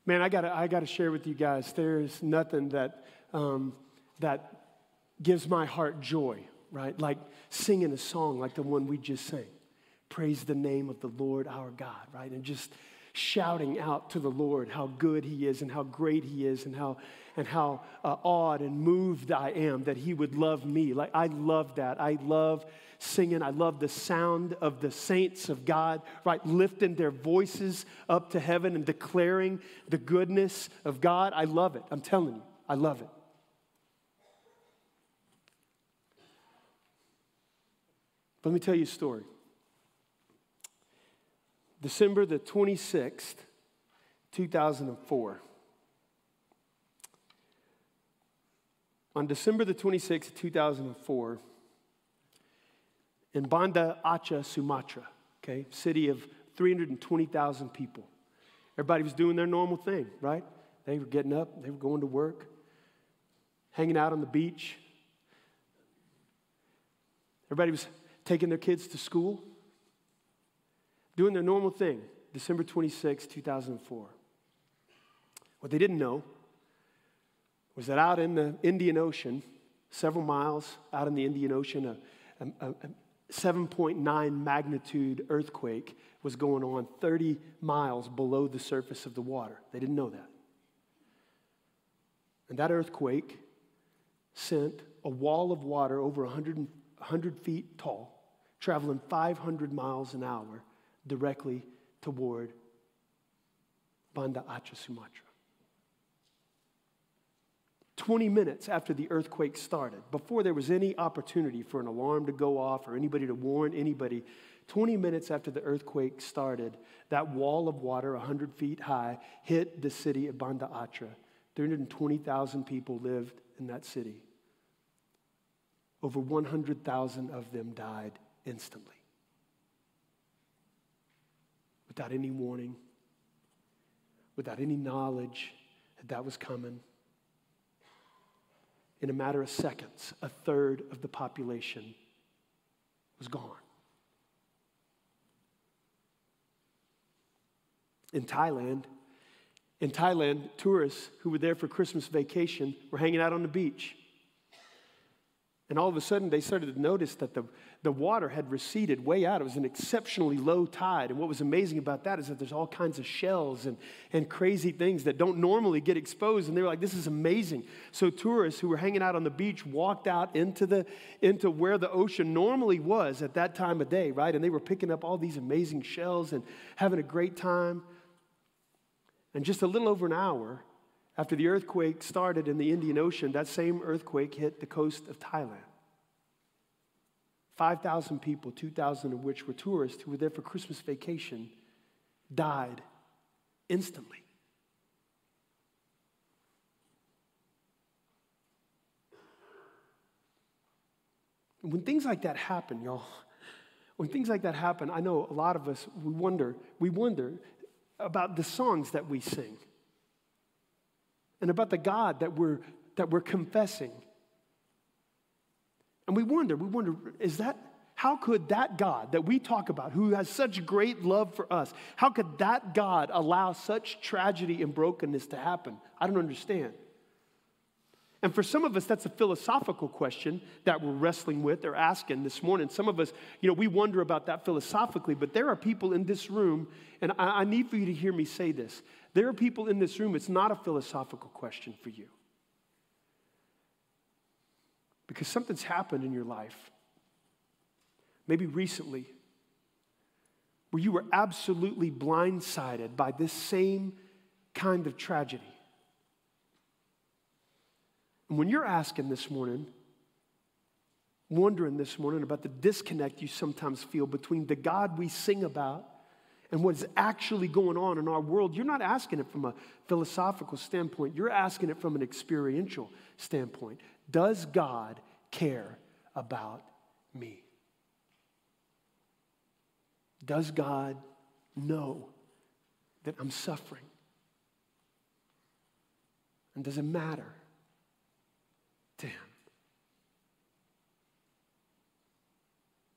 Man, I gotta share with you guys. There is nothing that gives my heart joy, right? Like singing a song like the one we just sang. Praise the name of the Lord our God, right? And just shouting out to the Lord how good He is and how great He is and how awed and moved I am that He would love me. Like, I love that. I love singing. I love the sound of the saints of God, right? Lifting their voices up to heaven and declaring the goodness of God. I love it. I'm telling you, I love it. Let me tell you a story. December the 26th, 2004. On December the 26th, 2004, in Banda Aceh, Sumatra, okay, city of 320,000 people. Everybody was doing their normal thing, right? They were getting up, they were going to work, hanging out on the beach. Everybody was taking their kids to school, doing their normal thing, December 26, 2004. What they didn't know was that out in the Indian Ocean, several miles out in the Indian Ocean, a 7.9 magnitude earthquake was going on 30 miles below the surface of the water. They didn't know that. And that earthquake sent a wall of water over 100 feet tall, traveling 500 miles an hour directly toward Banda Aceh, Sumatra. 20 minutes after the earthquake started, before there was any opportunity for an alarm to go off or anybody to warn anybody, 20 minutes after the earthquake started, that wall of water, 100 feet high, hit the city of Banda Aceh. 320,000 people lived in that city. Over 100,000 of them died instantly. Without any warning, without any knowledge that was coming. In a matter of seconds, a third of the population was gone. In Thailand, tourists who were there for Christmas vacation were hanging out on the beach. And all of a sudden, they started to notice that the water had receded way out. It was an exceptionally low tide. And what was amazing about that is that there's all kinds of shells and crazy things that don't normally get exposed. And they were like, this is amazing. So tourists who were hanging out on the beach walked out into where the ocean normally was at that time of day, right? And they were picking up all these amazing shells and having a great time. And just a little over an hour after the earthquake started in the Indian Ocean, that same earthquake hit the coast of Thailand. 5,000 people, 2,000 of which were tourists who were there for Christmas vacation, died instantly. And when things like that happen, y'all, when things like that happen, I know a lot of us, we wonder about the songs that we sing. And about the God that we're confessing. And we wonder, how could that God that we talk about, who has such great love for us, how could that God allow such tragedy and brokenness to happen? I don't understand. And for some of us, that's a philosophical question that we're wrestling with or asking this morning. Some of us, we wonder about that philosophically, but there are people in this room, and I need for you to hear me say this. There are people in this room, it's not a philosophical question for you. Because something's happened in your life, maybe recently, where you were absolutely blindsided by this same kind of tragedy. And when you're asking this morning, wondering this morning about the disconnect you sometimes feel between the God we sing about and what is actually going on in our world, you're not asking it from a philosophical standpoint. You're asking it from an experiential standpoint. Does God care about me? Does God know that I'm suffering? And does it matter to Him?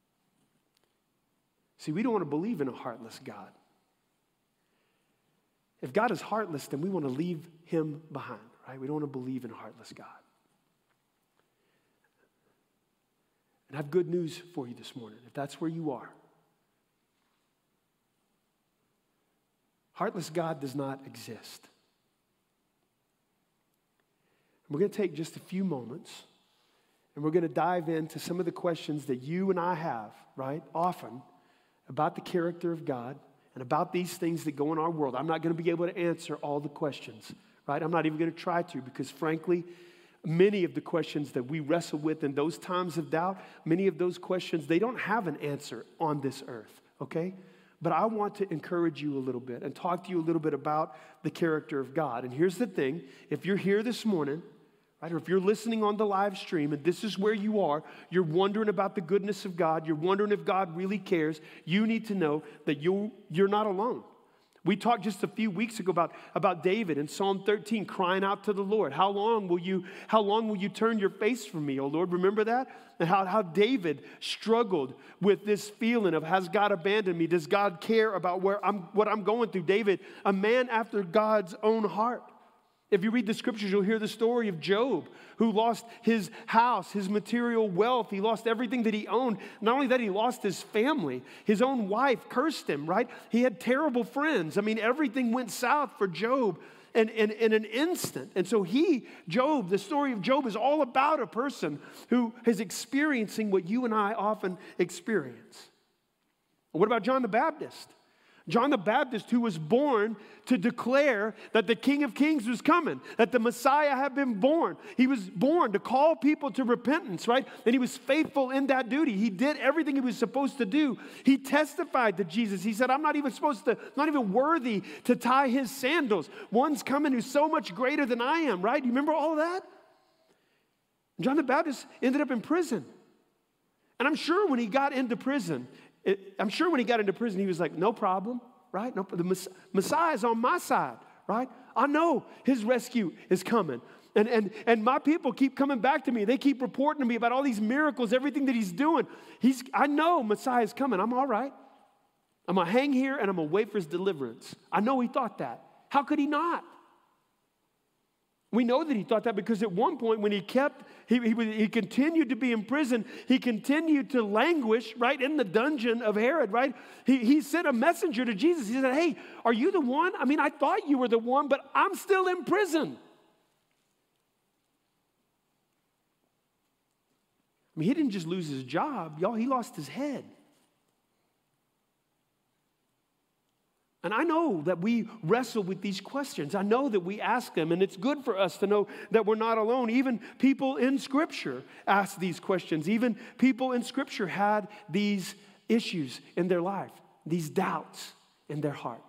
See, we don't want to believe in a heartless God. If God is heartless, then we want to leave him behind, right? We don't want to believe in a heartless God. And I have good news for you this morning, if that's where you are. Heartless God does not exist. We're going to take just a few moments, and we're going to dive into some of the questions that you and I have, right, often about the character of God and about these things that go in our world. I'm not going to be able to answer all the questions, right? I'm not even going to try to, because frankly, many of the questions that we wrestle with in those times of doubt, many of those questions, they don't have an answer on this earth, okay? But I want to encourage you a little bit and talk to you a little bit about the character of God. And here's the thing, if you're here this morning, right, or if you're listening on the live stream and this is where you are, you're wondering about the goodness of God, you're wondering if God really cares, you need to know that you're not alone. We talked just a few weeks ago about David in Psalm 13 crying out to the Lord. How long will you turn your face from me, O Lord? Remember that? And how David struggled with this feeling of, has God abandoned me? Does God care about what I'm going through? David, a man after God's own heart. If you read the scriptures, you'll hear the story of Job, who lost his house, his material wealth. He lost everything that he owned. Not only that, he lost his family. His own wife cursed him, right? He had terrible friends. I mean, everything went south for Job in an instant. And so Job, the story of Job is all about a person who is experiencing what you and I often experience. What about John the Baptist? John the Baptist, who was born to declare that the King of Kings was coming, that the Messiah had been born. He was born to call people to repentance, right? And he was faithful in that duty. He did everything he was supposed to do. He testified to Jesus. He said, I'm not even worthy to tie his sandals. One's coming who's so much greater than I am, right? You remember all of that? John the Baptist ended up in prison. And I'm sure when he got into prison, he was like, no problem, right? No, the Messiah is on my side, right? I know his rescue is coming. And my people keep coming back to me. They keep reporting to me about all these miracles, everything that he's doing. I know Messiah is coming. I'm all right. I'm going to hang here and I'm going to wait for his deliverance. I know he thought that. How could he not? We know that he thought that because at one point when he continued to be in prison, he continued to languish, right, in the dungeon of Herod, right? He sent a messenger to Jesus. He said, hey, are you the one? I mean, I thought you were the one, but I'm still in prison. I mean, he didn't just lose his job, y'all, he lost his head. And I know that we wrestle with these questions. I know that we ask them, and it's good for us to know that we're not alone. Even people in Scripture ask these questions. Even people in Scripture had these issues in their life, these doubts in their heart.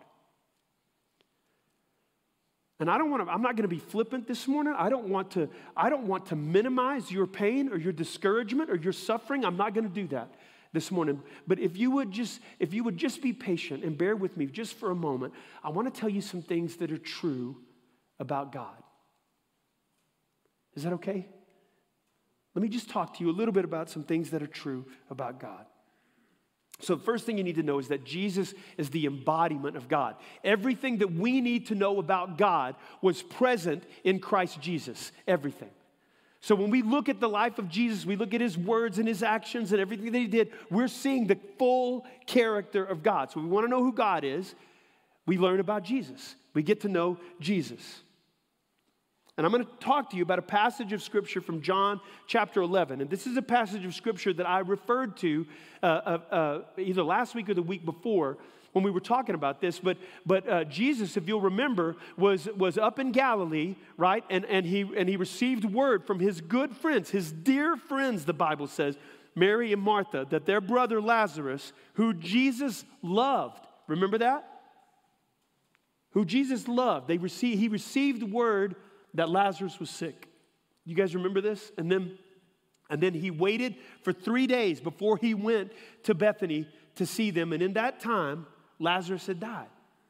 And I'm not going to be flippant this morning. I don't want to minimize your pain or your discouragement or your suffering. I'm not going to do that this morning. But if you would just be patient and bear with me just for a moment, I want to tell you some things that are true about God. Is that okay? Let me just talk to you a little bit about some things that are true about God. So the first thing you need to know is that Jesus is the embodiment of God. Everything that we need to know about God was present in Christ Jesus. Everything. So when we look at the life of Jesus, we look at his words and his actions and everything that he did, we're seeing the full character of God. So we want to know who God is. We learn about Jesus. We get to know Jesus. And I'm going to talk to you about a passage of Scripture from John chapter 11. And this is a passage of Scripture that I referred to either last week or the week before when we were talking about this. But Jesus, if you'll remember, was up in Galilee, right? And he received word from his good friends, his dear friends, the Bible says, Mary and Martha, that their brother Lazarus, who Jesus loved, remember that? Who Jesus loved. He received word that Lazarus was sick. You guys remember this? And then he waited for 3 days before he went to Bethany to see them. And in that time, Lazarus had died.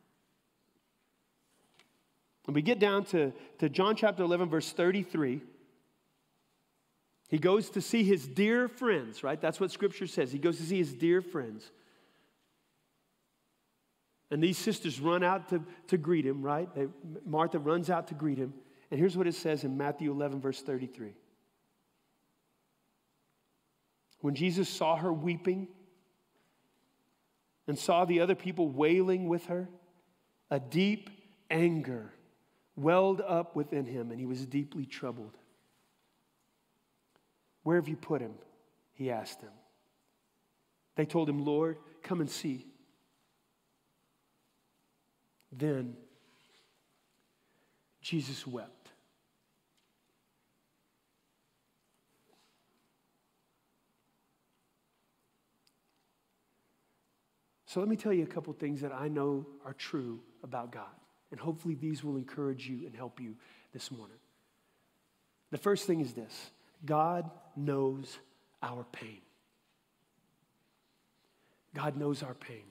When we get down to John chapter 11, verse 33, he goes to see his dear friends, right? That's what Scripture says. He goes to see his dear friends. And these sisters run out to greet him, right? Martha runs out to greet him. And here's what it says in Matthew 11, verse 33. When Jesus saw her weeping and saw the other people wailing with her, a deep anger welled up within him, and he was deeply troubled. Where have you put him? He asked them. They told him, Lord, come and see. Then Jesus wept. So let me tell you a couple things that I know are true about God. And hopefully these will encourage you and help you this morning. The first thing is this: God knows our pain. God knows our pain.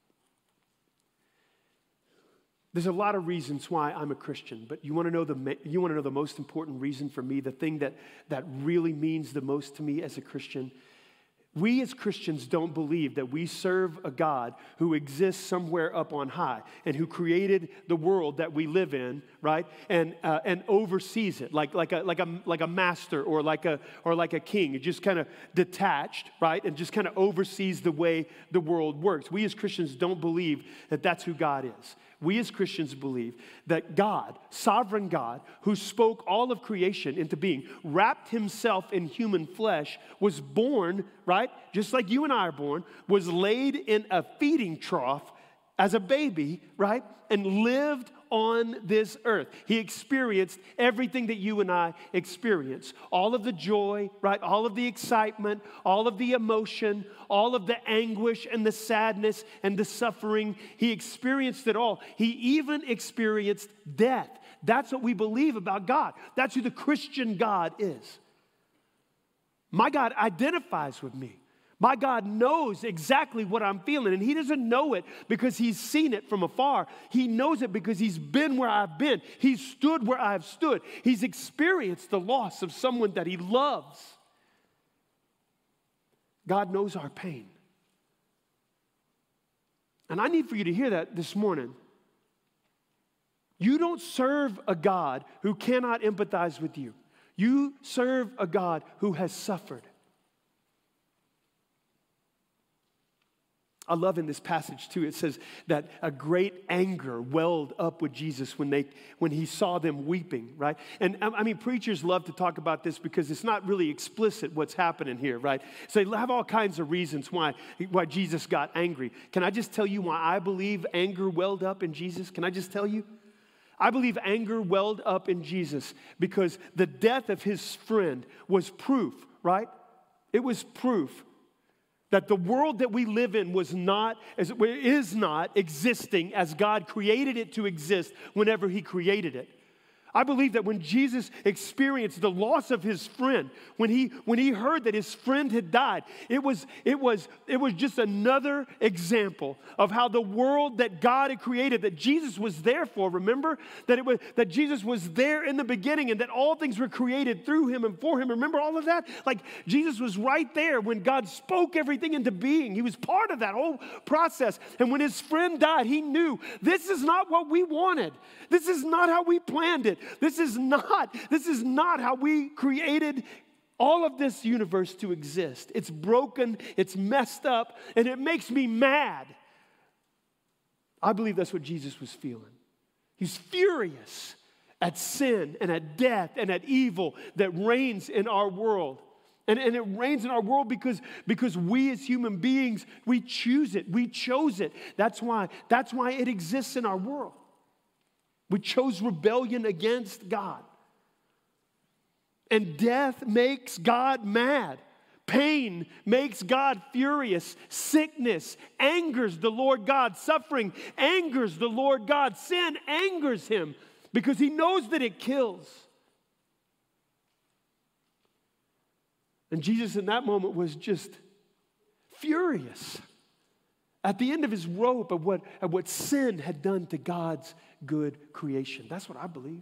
There's a lot of reasons why I'm a Christian, but you want to know the most important reason for me, the thing that really means the most to me as a Christian? We as Christians don't believe that we serve a God who exists somewhere up on high and who created the world that we live in, right? And oversees it like a master or like a king. It just kind of detached, right? And just kind of oversees the way the world works. We as Christians don't believe that that's who God is. We as Christians believe that God, sovereign God, who spoke all of creation into being, wrapped himself in human flesh, was born, right, just like you and I are born, was laid in a feeding trough as a baby, right, and lived on this earth. He experienced everything that you and I experience. All of the joy, right? All of the excitement, all of the emotion, all of the anguish and the sadness and the suffering. He experienced it all. He even experienced death. That's what we believe about God. That's who the Christian God is. My God identifies with me. My God knows exactly what I'm feeling, and he doesn't know it because he's seen it from afar. He knows it because he's been where I've been. He's stood where I've stood. He's experienced the loss of someone that he loves. God knows our pain. And I need for you to hear that this morning. You don't serve a God who cannot empathize with you. You serve a God who has suffered. I love in this passage too, it says that a great anger welled up with Jesus when he saw them weeping, right? And I mean, preachers love to talk about this because it's not really explicit what's happening here, right? So they have all kinds of reasons why Jesus got angry. Can I just tell you why I believe anger welled up in Jesus? Can I just tell you? I believe anger welled up in Jesus because the death of his friend was proof, right? It was proof that the world that we live in is not existing as God created it to exist whenever he created it. I believe that when Jesus experienced the loss of his friend, when he heard that his friend had died, it was just another example of how the world that God had created, that Jesus was there for. Remember that Jesus was there in the beginning, and that all things were created through him and for him. Remember all of that? Like Jesus was right there when God spoke everything into being. He was part of that whole process. And when his friend died, he knew this is not what we wanted. This is not how we planned it. This is not how we created all of this universe to exist. It's broken, it's messed up, and it makes me mad. I believe that's what Jesus was feeling. He's furious at sin and at death and at evil that reigns in our world. And it reigns in our world because we as human beings, we choose it. We chose it. That's why it exists in our world. We chose rebellion against God. And death makes God mad. Pain makes God furious. Sickness angers the Lord God. Suffering angers the Lord God. Sin angers him because he knows that it kills. And Jesus in that moment was just furious at the end of his rope at what sin had done to God's good creation. That's what I believe.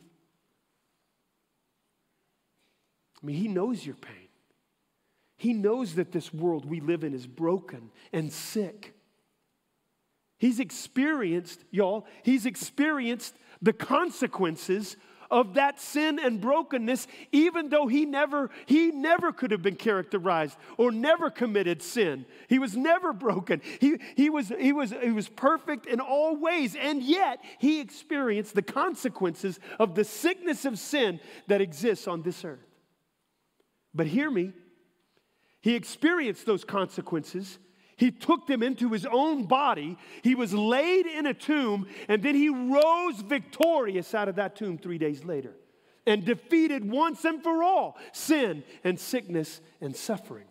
I mean, he knows your pain. He knows that this world we live in is broken and sick. He's experienced, y'all, he's experienced the consequences of that sin and brokenness, even though he never could have been characterized or never committed sin. He was never broken. He was perfect in all ways, and yet he experienced the consequences of the sickness of sin that exists on this earth. But hear me, he experienced those consequences. He took them into his own body. He was laid in a tomb, and then he rose victorious out of that tomb 3 days later and defeated once and for all sin and sickness and suffering.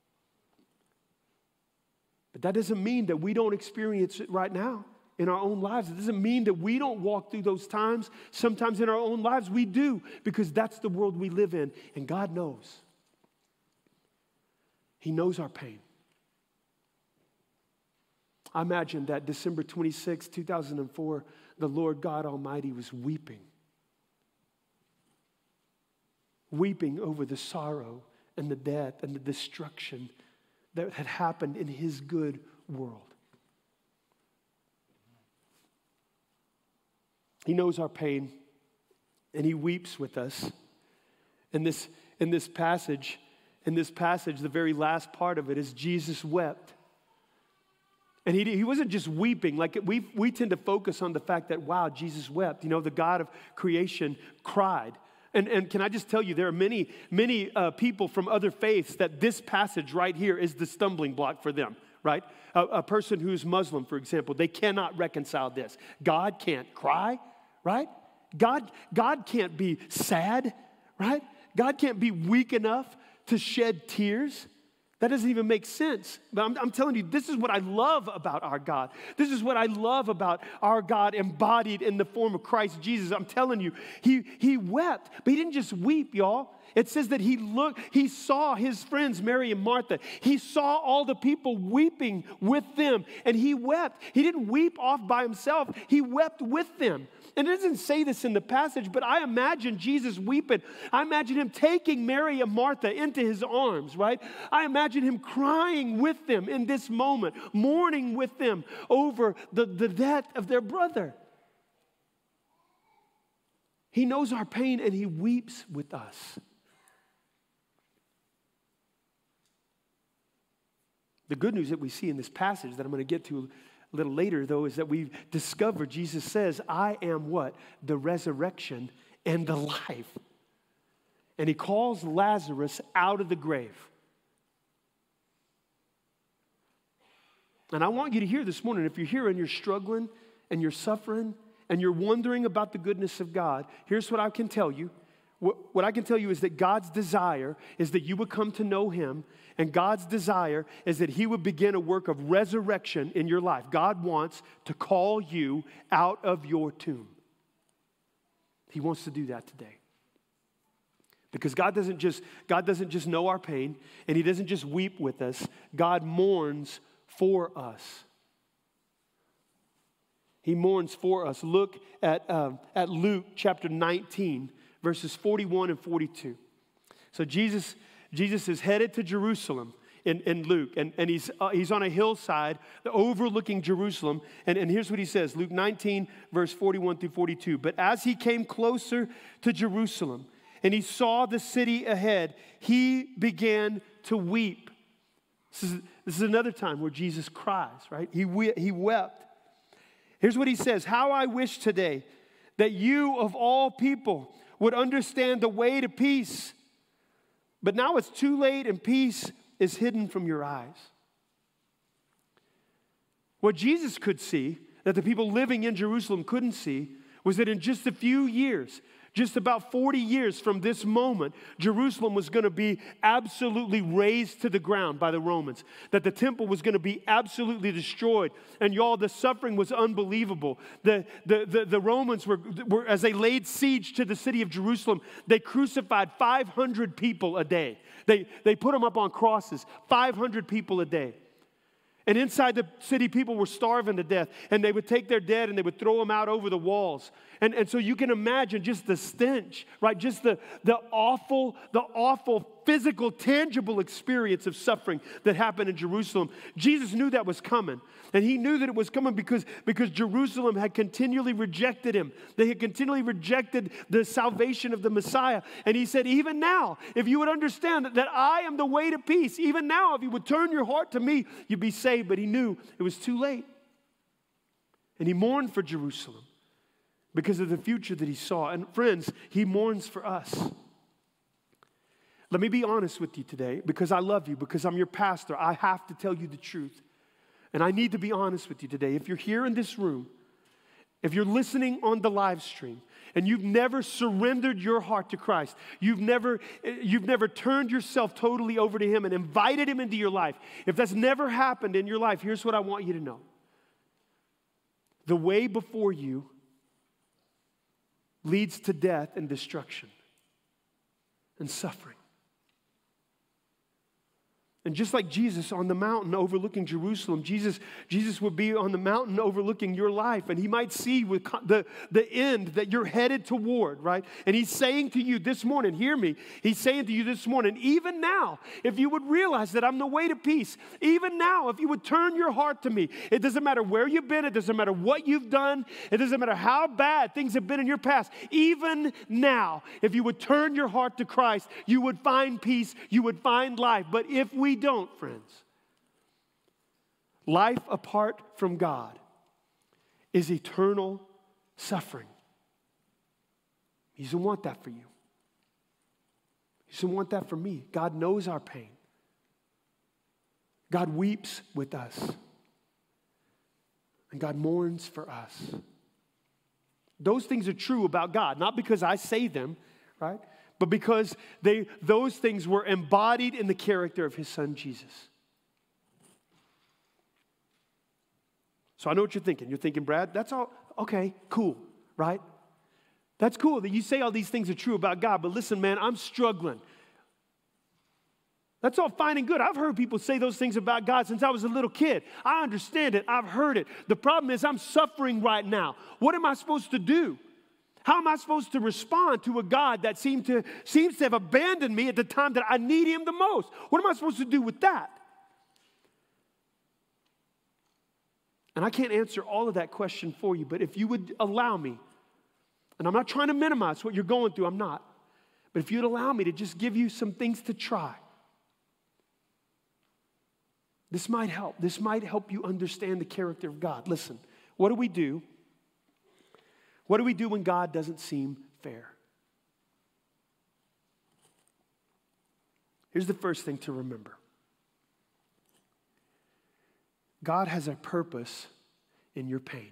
But that doesn't mean that we don't experience it right now in our own lives. It doesn't mean that we don't walk through those times. Sometimes in our own lives we do, because that's the world we live in, and God knows. He knows our pain. I imagine that December 26, 2004, the Lord God Almighty was weeping. Weeping over the sorrow and the death and the destruction that had happened in his good world. He knows our pain, and he weeps with us. In this passage, the very last part of it is Jesus wept. And he wasn't just weeping. Like we tend to focus on the fact that, wow, Jesus wept. You know, the God of creation cried. And can I just tell you, there are many people from other faiths that this passage right here is the stumbling block for them, right? A person who's Muslim, for example, they cannot reconcile this. God can't cry, right? God can't be sad, right? God can't be weak enough to shed tears. That doesn't even make sense. But I'm telling you, this is what I love about our God. This is what I love about our God embodied in the form of Christ Jesus. I'm telling you, he wept, but he didn't just weep, y'all. It says that he saw his friends, Mary and Martha. He saw all the people weeping with them, and he wept. He didn't weep off by himself. He wept with them. And it doesn't say this in the passage, but I imagine Jesus weeping. I imagine him taking Mary and Martha into his arms, right? I imagine him crying with them in this moment, mourning with them over the death of their brother. He knows our pain, and he weeps with us. The good news that we see in this passage that I'm going to get to a little later, though, is that we've discovered Jesus says, I am what? The resurrection and the life. And he calls Lazarus out of the grave. And I want you to hear this morning, if you're here and you're struggling and you're suffering and you're wondering about the goodness of God, here's what I can tell you. What I can tell you is that God's desire is that you would come to know him, and God's desire is that he would begin a work of resurrection in your life. God wants to call you out of your tomb. He wants to do that today. Because God doesn't just know our pain, and he doesn't just weep with us. God mourns for us. He mourns for us. Look at Luke chapter 19. Verses 41 and 42. So Jesus is headed to Jerusalem in Luke, and he's on a hillside overlooking Jerusalem. And here's what he says, Luke 19, verse 41 through 42. But as he came closer to Jerusalem and he saw the city ahead, he began to weep. This is another time where Jesus cries, right? He wept. Here's what he says, how I wish today that you of all people would understand the way to peace. But now it's too late, and peace is hidden from your eyes. What Jesus could see, that the people living in Jerusalem couldn't see, was that in just a few years, just about 40 years from this moment, Jerusalem was going to be absolutely razed to the ground by the Romans. That the temple was going to be absolutely destroyed. And y'all, the suffering was unbelievable. The Romans were, as they laid siege to the city of Jerusalem, they crucified 500 people a day. They put them up on crosses, 500 people a day. And inside the city, people were starving to death. And they would take their dead and they would throw them out over the walls. And so you can imagine just the stench, right? Just the awful physical, tangible experience of suffering that happened in Jerusalem. Jesus knew that was coming. And he knew that it was coming because Jerusalem had continually rejected him. They had continually rejected the salvation of the Messiah. And he said, even now, if you would understand that I am the way to peace, even now, if you would turn your heart to me, you'd be saved. But he knew it was too late. And he mourned for Jerusalem because of the future that he saw. And friends, he mourns for us. Let me be honest with you today, because I love you, because I'm your pastor. I have to tell you the truth. And I need to be honest with you today. If you're here in this room, if you're listening on the live stream, and you've never surrendered your heart to Christ, you've never turned yourself totally over to him and invited him into your life, if that's never happened in your life, here's what I want you to know. The way before you leads to death and destruction and suffering. And just like Jesus on the mountain overlooking Jerusalem, Jesus would be on the mountain overlooking your life, and he might see with the end that you're headed toward, right? And he's saying to you this morning, hear me, he's saying to you this morning, even now, if you would realize that I'm the way to peace, even now, if you would turn your heart to me, it doesn't matter where you've been, it doesn't matter what you've done, it doesn't matter how bad things have been in your past, even now, if you would turn your heart to Christ, you would find peace, you would find life. But if we don't, friends, life apart from God is eternal suffering. He doesn't want that for you. He doesn't want that for me. God knows our pain. God weeps with us. And God mourns for us. Those things are true about God, not because I say them, right? But because those things were embodied in the character of his son, Jesus. So I know what you're thinking. You're thinking, Brad, that's all, okay, cool, right? That's cool that you say all these things are true about God, but listen, man, I'm struggling. That's all fine and good. I've heard people say those things about God since I was a little kid. I understand it. I've heard it. The problem is I'm suffering right now. What am I supposed to do? How am I supposed to respond to a God that seems to have abandoned me at the time that I need him the most? What am I supposed to do with that? And I can't answer all of that question for you, but if you would allow me, and I'm not trying to minimize what you're going through, I'm not, but if you'd allow me to just give you some things to try, this might help. This might help you understand the character of God. Listen, what do we do? What do we do when God doesn't seem fair? Here's the first thing to remember. God has a purpose in your pain.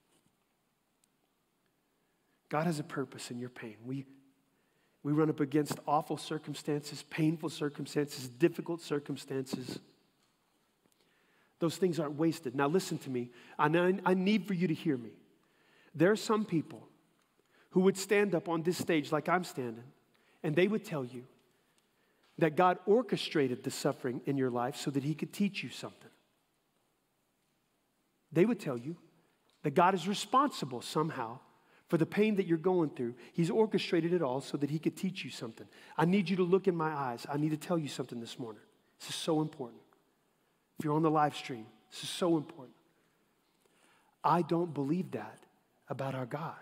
God has a purpose in your pain. We run up against awful circumstances, painful circumstances, difficult circumstances. Those things aren't wasted. Now listen to me. I need for you to hear me. There are some people who would stand up on this stage like I'm standing, and they would tell you that God orchestrated the suffering in your life so that he could teach you something. They would tell you that God is responsible somehow for the pain that you're going through. He's orchestrated it all so that he could teach you something. I need you to look in my eyes. I need to tell you something this morning. This is so important. If you're on the live stream, this is so important. I don't believe that about our God.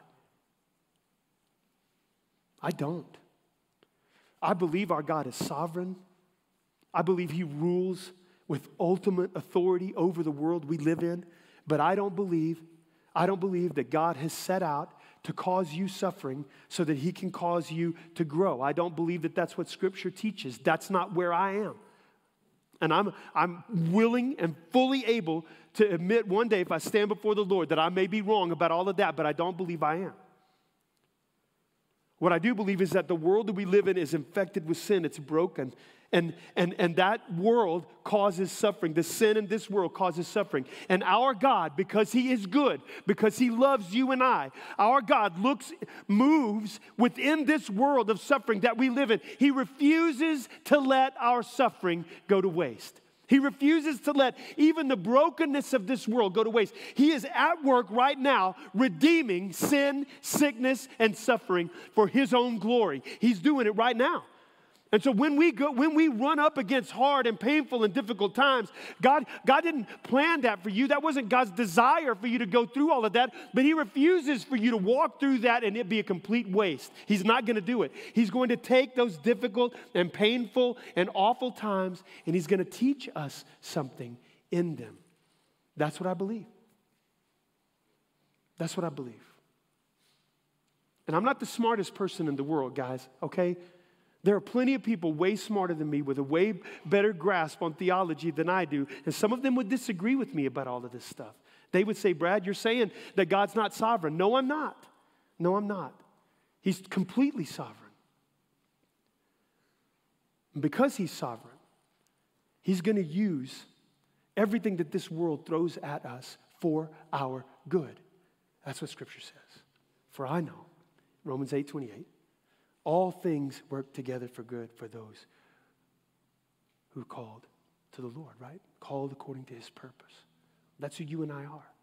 I don't. I believe our God is sovereign. I believe he rules with ultimate authority over the world we live in. But I don't believe that God has set out to cause you suffering so that he can cause you to grow. I don't believe that that's what Scripture teaches. That's not where I am. And I'm willing and fully able to admit one day if I stand before the Lord that I may be wrong about all of that, but I don't believe I am. What I do believe is that the world that we live in is infected with sin. It's broken. And that world causes suffering. The sin in this world causes suffering. And our God, because he is good, because he loves you and I, our God moves within this world of suffering that we live in. He refuses to let our suffering go to waste. He refuses to let even the brokenness of this world go to waste. He is at work right now redeeming sin, sickness, and suffering for his own glory. He's doing it right now. And so when we run up against hard and painful and difficult times, God didn't plan that for you. That wasn't God's desire for you to go through all of that, but He refuses for you to walk through that and it be a complete waste. He's not going to do it. He's going to take those difficult and painful and awful times and He's going to teach us something in them. That's what I believe. That's what I believe. And I'm not the smartest person in the world, guys, okay? There are plenty of people way smarter than me with a way better grasp on theology than I do. And some of them would disagree with me about all of this stuff. They would say, Brad, you're saying that God's not sovereign. No, I'm not. No, I'm not. He's completely sovereign. And because He's sovereign, He's going to use everything that this world throws at us for our good. That's what Scripture says. For I know, Romans 8:28, all things work together for good for those who are called to the Lord, right? Called according to His purpose. That's who you and I are.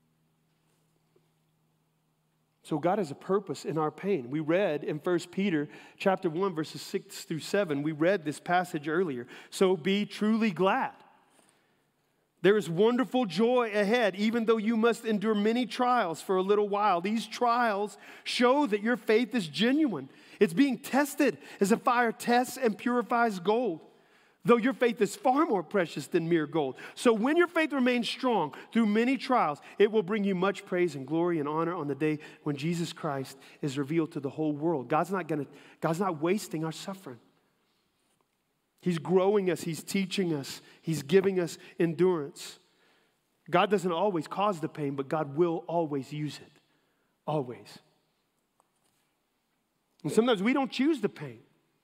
So God has a purpose in our pain. We read in 1 Peter chapter 1, verses 6 through 7, we read this passage earlier. So be truly glad. There is wonderful joy ahead, even though you must endure many trials for a little while. These trials show that your faith is genuine. It's being tested as a fire tests and purifies gold, though your faith is far more precious than mere gold. So when your faith remains strong through many trials, it will bring you much praise and glory and honor on the day when Jesus Christ is revealed to the whole world. God's not wasting our suffering. He's growing us. He's teaching us. He's giving us endurance. God doesn't always cause the pain, but God will always use it. Always. And sometimes we don't choose the pain.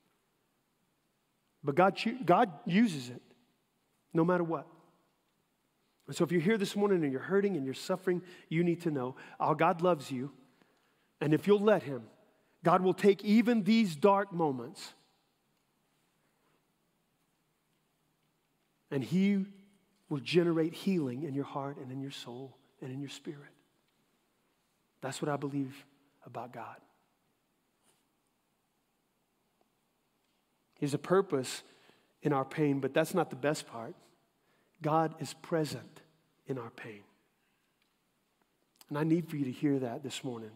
But God uses it no matter what. And so if you're here this morning and you're hurting and you're suffering, you need to know our God loves you. And if you'll let Him, God will take even these dark moments and He will generate healing in your heart and in your soul and in your spirit. That's what I believe about God. There's a purpose in our pain, but that's not the best part. God is present in our pain. And I need for you to hear that this morning.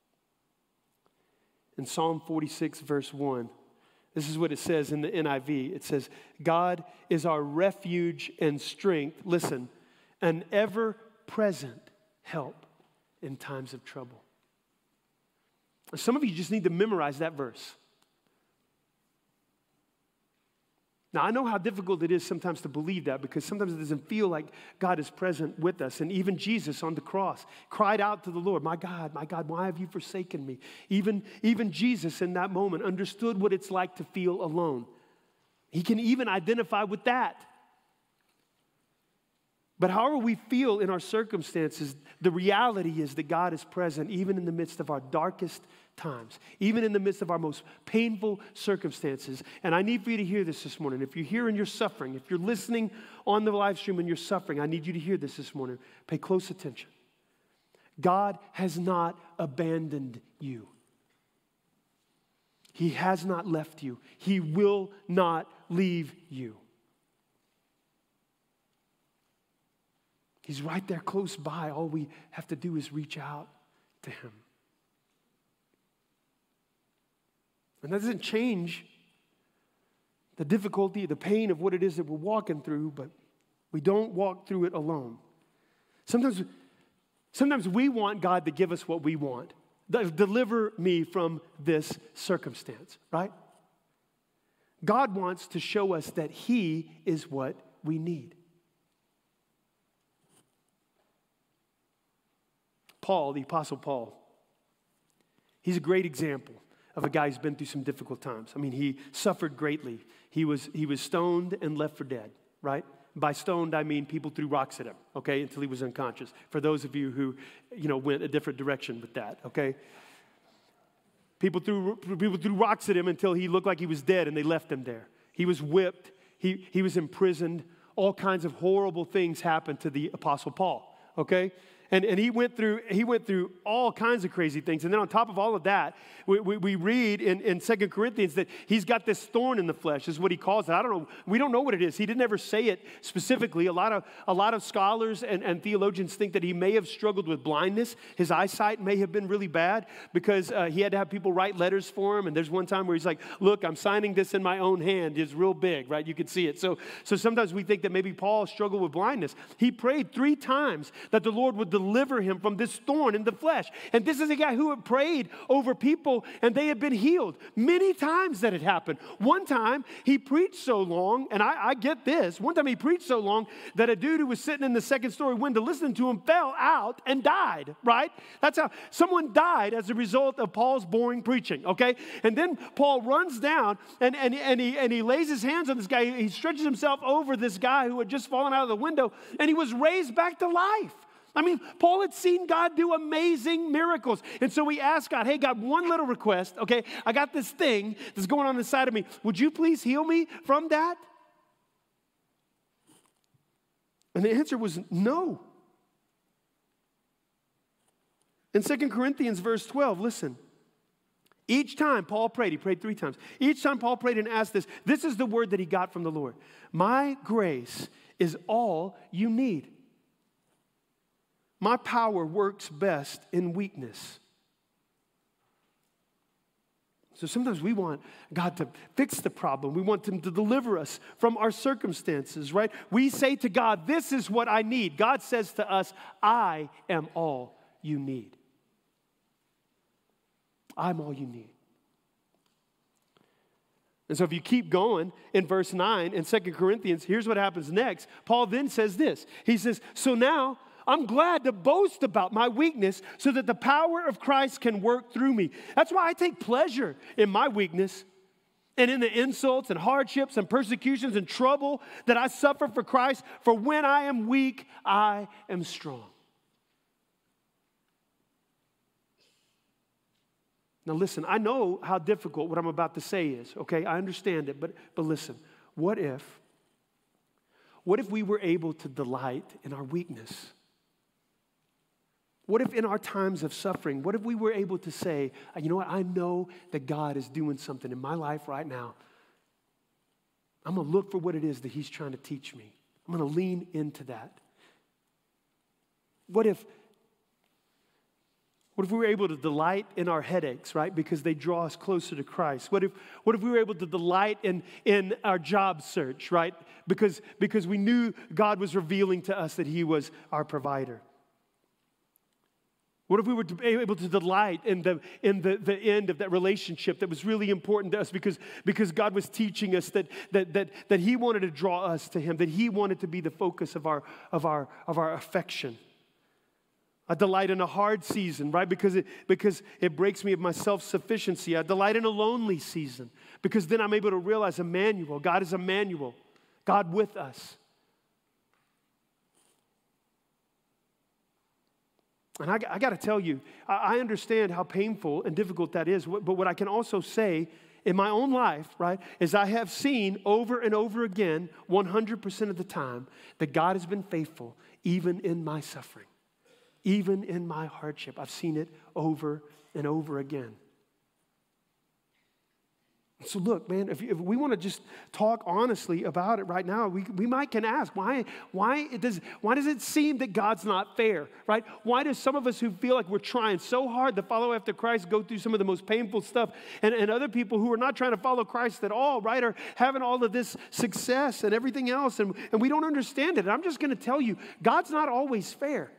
In Psalm 46, verse 1, this is what it says in the NIV. It says, God is our refuge and strength, listen, an ever-present help in times of trouble. Some of you just need to memorize that verse. Now, I know how difficult it is sometimes to believe that because sometimes it doesn't feel like God is present with us. And even Jesus on the cross cried out to the Lord, my God, why have you forsaken me? Even Jesus in that moment understood what it's like to feel alone. He can even identify with that. But however we feel in our circumstances, the reality is that God is present even in the midst of our darkest times, even in the midst of our most painful circumstances. And I need for you to hear this morning. If you're here and you're suffering, if you're listening on the live stream and you're suffering, I need you to hear this morning. Pay close attention. God has not abandoned you. He has not left you. He will not leave you. He's right there close by. All we have to do is reach out to Him. And that doesn't change the difficulty, the pain of what it is that we're walking through, but we don't walk through it alone. Sometimes we want God to give us what we want. Deliver me from this circumstance, right? God wants to show us that He is what we need. Paul, the Apostle Paul, he's a great example of a guy who's been through some difficult times. I mean, he suffered greatly. He was stoned and left for dead, right? By stoned, I mean people threw rocks at him, okay, until he was unconscious. For those of you who, went a different direction with that, okay? People threw rocks at him until he looked like he was dead, and they left him there. He was whipped. He was imprisoned. All kinds of horrible things happened to the Apostle Paul, okay? And he went through all kinds of crazy things. And then on top of all of that, we read in 2 Corinthians that he's got this thorn in the flesh, is what he calls it. I don't know. We don't know what it is. He didn't ever say it specifically. A lot of scholars and theologians think that he may have struggled with blindness. His eyesight may have been really bad because he had to have people write letters for him. And there's one time where he's like, look, I'm signing this in my own hand. It's real big, right? You can see it. So sometimes we think that maybe Paul struggled with blindness. He prayed 3 times that the Lord would deliver him from this thorn in the flesh. And this is a guy who had prayed over people and they had been healed. Many times that had happened. One time he preached so long, and I get this, one time he preached so long that a dude who was sitting in the second story window listening to him fell out and died, right? That's how someone died as a result of Paul's boring preaching, okay? And then Paul runs down and he lays his hands on this guy. He stretches himself over this guy who had just fallen out of the window, and he was raised back to life. I mean, Paul had seen God do amazing miracles. And so he asked God, hey, God, one little request, okay? I got this thing that's going on inside of me. Would you please heal me from that? And the answer was no. In 2 Corinthians verse 12, listen. Each time Paul prayed, he prayed 3 times. Each time Paul prayed and asked this is the word that he got from the Lord. My grace is all you need. My power works best in weakness. So sometimes we want God to fix the problem. We want him to deliver us from our circumstances, right? We say to God, this is what I need. God says to us, I am all you need. I'm all you need. And so if you keep going in verse 9 in 2 Corinthians, here's what happens next. Paul then says this. He says, so now I'm glad to boast about my weakness so that the power of Christ can work through me. That's why I take pleasure in my weakness and in the insults and hardships and persecutions and trouble that I suffer for Christ. For when I am weak, I am strong. Now listen, I know how difficult what I'm about to say is, okay? I understand it, but listen. What if we were able to delight in our weakness? What if in our times of suffering, what if we were able to say, you know what, I know that God is doing something in my life right now. I'm going to look for what it is that he's trying to teach me. I'm going to lean into that. What if we were able to delight in our headaches, right? Because they draw us closer to Christ. What if we were able to delight in our job search, right? Because we knew God was revealing to us that he was our provider. What if we were able to delight in the end of that relationship that was really important to us because God was teaching us that he wanted to draw us to him, that he wanted to be the focus of our affection. I delight in a hard season, right? Because it breaks me of my self-sufficiency. I delight in a lonely season because then I'm able to realize Emmanuel. God is Emmanuel. God with us. And I got to tell you, I understand how painful and difficult that is. But what I can also say in my own life, right, is I have seen over and over again, 100% of the time, that God has been faithful even in my suffering. Even in my hardship, I've seen it over and over again. So look, man, if we want to just talk honestly about it right now, we might can ask, why does it seem that God's not fair, right? Why do some of us who feel like we're trying so hard to follow after Christ go through some of the most painful stuff, and other people who are not trying to follow Christ at all, right, are having all of this success and everything else, and we don't understand it. And I'm just going to tell you, God's not always fair.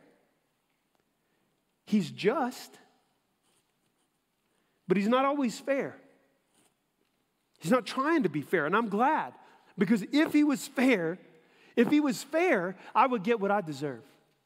He's just, but he's not always fair. He's not trying to be fair, and I'm glad, because if he was fair, I would get what I deserve.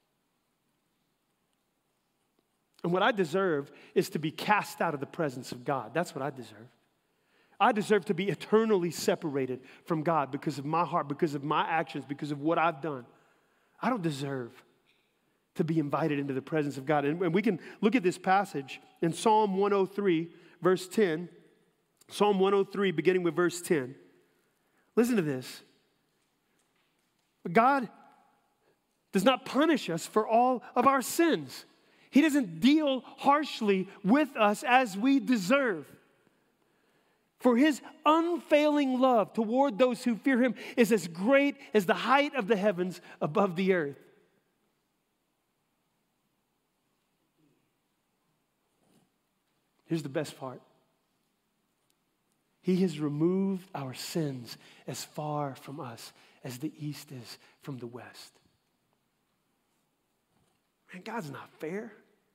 And what I deserve is to be cast out of the presence of God. That's what I deserve. I deserve to be eternally separated from God because of my heart, because of my actions, because of what I've done. I don't deserve to be invited into the presence of God. And we can look at this passage in Psalm 103, verse 10. Psalm 103, beginning with verse 10. Listen to this. God does not punish us for all of our sins. He doesn't deal harshly with us as we deserve. For his unfailing love toward those who fear him is as great as the height of the heavens above the earth. Here's the best part. He has removed our sins as far from us as the east is from the west. Man, God's not fair.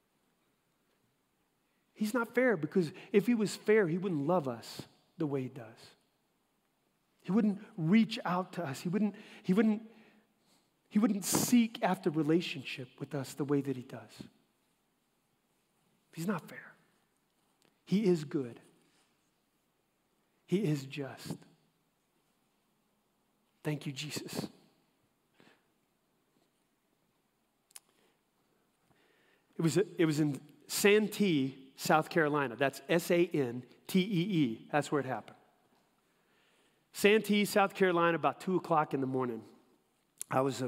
He's not fair because if he was fair, he wouldn't love us the way he does. He wouldn't reach out to us. He wouldn't seek after relationship with us the way that he does. He's not fair. He is good. He is just. Thank you, Jesus. It was in Santee, South Carolina. That's Santee. That's where it happened. Santee, South Carolina, about 2 o'clock in the morning. I was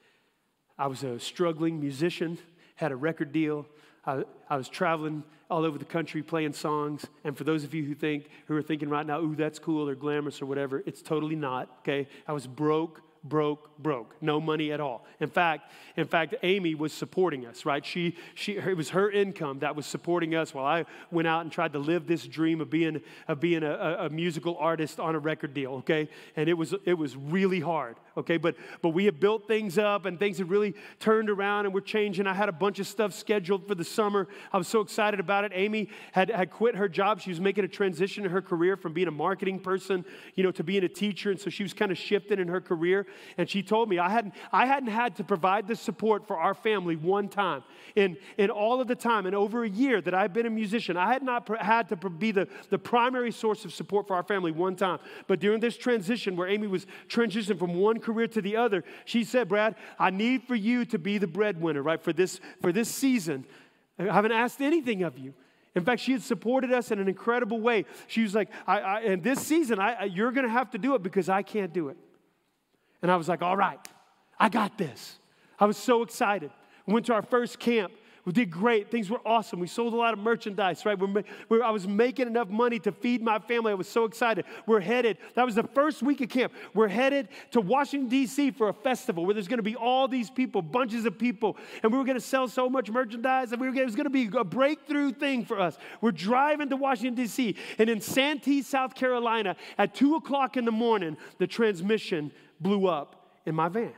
a struggling musician, had a record deal. I was traveling all over the country playing songs. And for those of you who are thinking right now, ooh, that's cool or glamorous or whatever, it's totally not, okay? I was broke. No money at all. In fact, Amy was supporting us, right? It was her income that was supporting us while I went out and tried to live this dream of being a musical artist on a record deal, okay? And it was really hard, okay? But we had built things up and things had really turned around and we're changing. I had a bunch of stuff scheduled for the summer. I was so excited about it. Amy had quit her job. She was making a transition in her career from being a marketing person, to being a teacher. And so she was kind of shifting in her career. And she told me I hadn't had to provide the support for our family one time. In all of the time, in over a year that I've been a musician, I had not had to be the primary source of support for our family one time. But during this transition where Amy was transitioning from one career to the other, she said, Brad, I need for you to be the breadwinner, right, for this season. I haven't asked anything of you. In fact, she had supported us in an incredible way. She was like, and this season, you're going to have to do it because I can't do it. And I was like, all right, I got this. I was so excited. We went to our first camp. We did great. Things were awesome. We sold a lot of merchandise, right? I was making enough money to feed my family. I was so excited. That was the first week of camp. We're headed to Washington, D.C. for a festival where there's going to be all these people, bunches of people, and we were going to sell so much merchandise, and it was going to be a breakthrough thing for us. We're driving to Washington, D.C., and in Santee, South Carolina, at 2 o'clock in the morning, the transmission blew up in my van.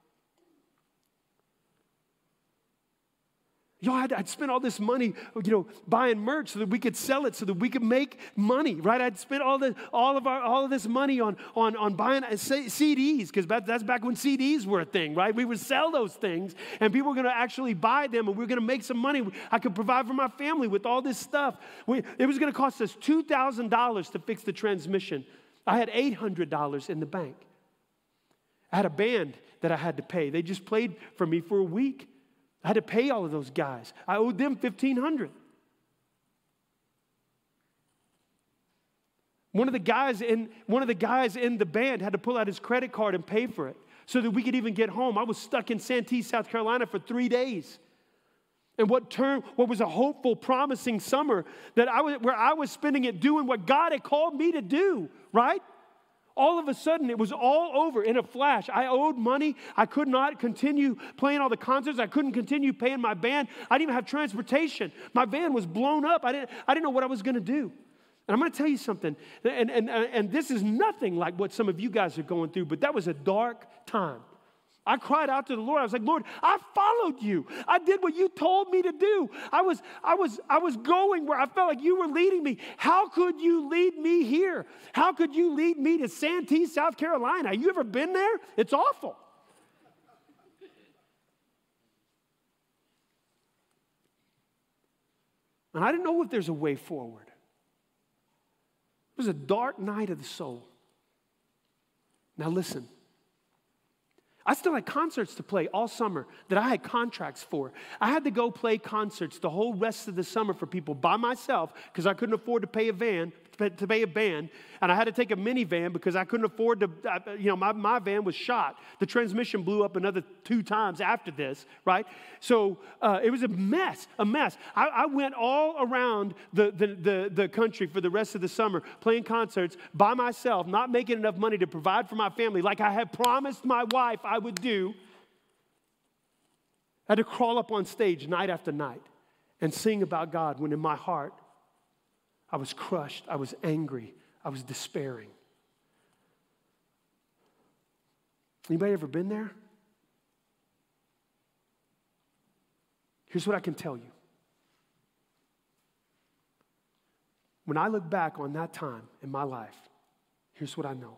I'd spent all this money, buying merch so that we could sell it, so that we could make money, right? I'd spent all of this money on buying CDs, because that's back when CDs were a thing, right? We would sell those things, and people were going to actually buy them, and we were going to make some money. I could provide for my family with all this stuff. It was going to cost us $2,000 to fix the transmission. I had $800 in the bank. I had a band that I had to pay. They just played for me for a week. I had to pay all of those guys. I owed them $1,500. One of the guys in the band had to pull out his credit card and pay for it so that we could even get home. I was stuck in Santee, South Carolina for 3 days. And what was a hopeful, promising summer where I was spending it doing what God had called me to do, right? All of a sudden, it was all over in a flash. I owed money. I could not continue playing all the concerts. I couldn't continue paying my band. I didn't even have transportation. My van was blown up. I didn't know what I was going to do. And I'm going to tell you something, and this is nothing like what some of you guys are going through, but that was a dark time. I cried out to the Lord. I was like, Lord, I followed you. I did what you told me to do. I was going where I felt like you were leading me. How could you lead me here? How could you lead me to Santee, South Carolina? You ever been there? It's awful. And I didn't know if there's a way forward. It was a dark night of the soul. Now listen. I still had concerts to play all summer that I had contracts for. I had to go play concerts the whole rest of the summer for people by myself because I couldn't afford to pay a van to pay a band, and I had to take a minivan because I couldn't afford to, my van was shot. The transmission blew up another 2 times after this, right? So it was a mess. I went all around the country for the rest of the summer, playing concerts by myself, not making enough money to provide for my family like I had promised my wife I would do. I had to crawl up on stage night after night and sing about God when in my heart I was crushed, I was angry, I was despairing. Anybody ever been there? Here's what I can tell you. When I look back on that time in my life, here's what I know.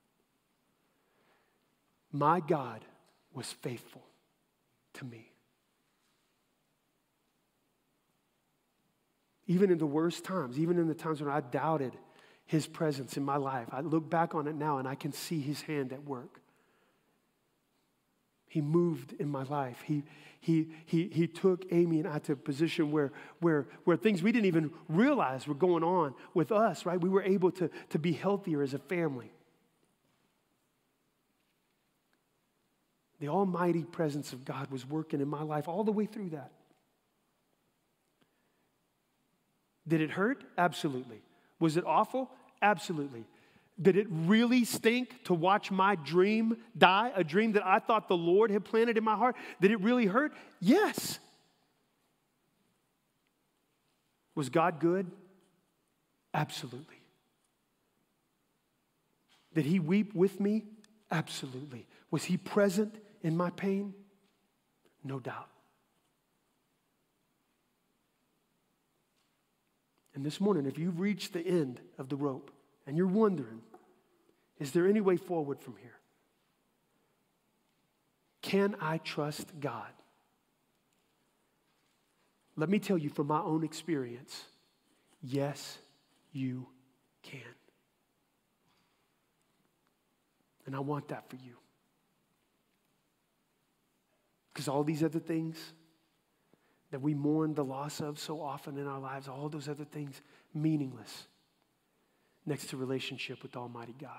My God was faithful to me. Even in the worst times, even in the times when I doubted his presence in my life, I look back on it now and I can see his hand at work. He moved in my life. He took Amy and I to a position where things we didn't even realize were going on with us, right? We were able to be healthier as a family. The almighty presence of God was working in my life all the way through that. Did it hurt? Absolutely. Was it awful? Absolutely. Did it really stink to watch my dream die? A dream that I thought the Lord had planted in my heart? Did it really hurt? Yes. Was God good? Absolutely. Did he weep with me? Absolutely. Was he present in my pain? No doubt. And this morning, if you've reached the end of the rope and you're wondering, is there any way forward from here? Can I trust God? Let me tell you from my own experience, yes, you can. And I want that for you. Because all these other things that we mourn the loss of so often in our lives, all those other things, meaningless next to relationship with Almighty God.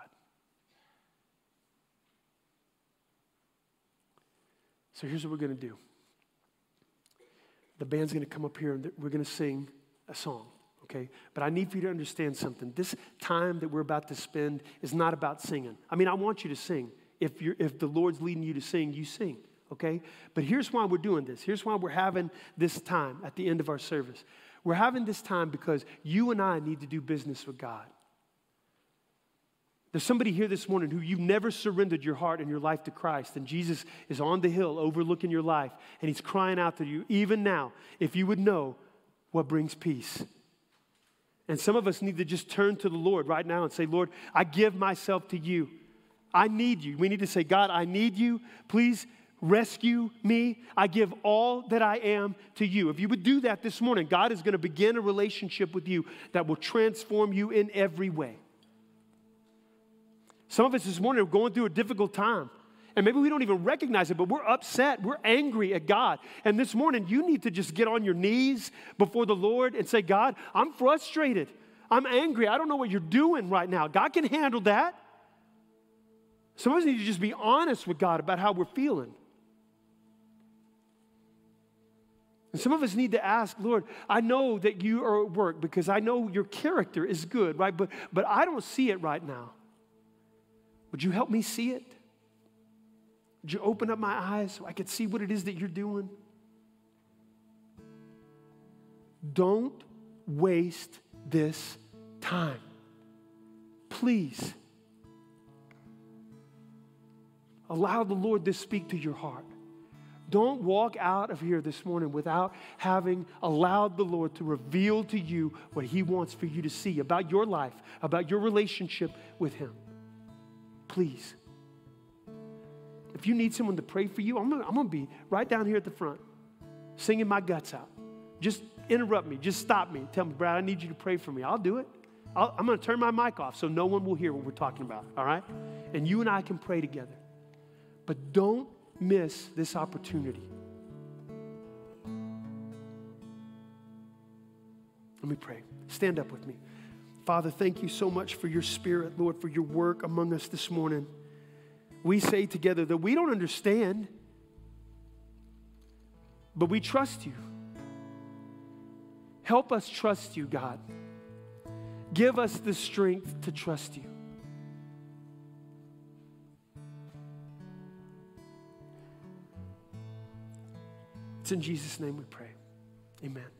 So here's what we're going to do. The band's going to come up here and we're going to sing a song, okay? But I need for you to understand something. This time that we're about to spend is not about singing. I mean, I want you to sing. If the Lord's leading you to sing, you sing. Okay? But here's why we're doing this. Here's why we're having this time at the end of our service. We're having this time because you and I need to do business with God. There's somebody here this morning who you've never surrendered your heart and your life to Christ, and Jesus is on the hill overlooking your life, and he's crying out to you, even now, if you would know what brings peace. And some of us need to just turn to the Lord right now and say, Lord, I give myself to you. I need you. We need to say, God, I need you. Please rescue me. I give all that I am to you. If you would do that this morning, God is going to begin a relationship with you that will transform you in every way. Some of us this morning are going through a difficult time. And maybe we don't even recognize it, but we're upset. We're angry at God. And this morning, you need to just get on your knees before the Lord and say, God, I'm frustrated. I'm angry. I don't know what you're doing right now. God can handle that. Some of us need to just be honest with God about how we're feeling. And some of us need to ask, Lord, I know that you are at work because I know your character is good, right? But I don't see it right now. Would you help me see it? Would you open up my eyes so I could see what it is that you're doing? Don't waste this time. Please. Allow the Lord to speak to your heart. Don't walk out of here this morning without having allowed the Lord to reveal to you what he wants for you to see about your life, about your relationship with him. Please. If you need someone to pray for you, I'm going to be right down here at the front, singing my guts out. Just interrupt me. Just stop me. Tell me, Brad, I need you to pray for me. I'll do it. I'm going to turn my mic off so no one will hear what we're talking about, all right? And you and I can pray together. But don't miss this opportunity. Let me pray. Stand up with me. Father, thank you so much for your Spirit, Lord, for your work among us this morning. We say together that we don't understand, but we trust you. Help us trust you, God. Give us the strength to trust you. It's in Jesus' name we pray. Amen.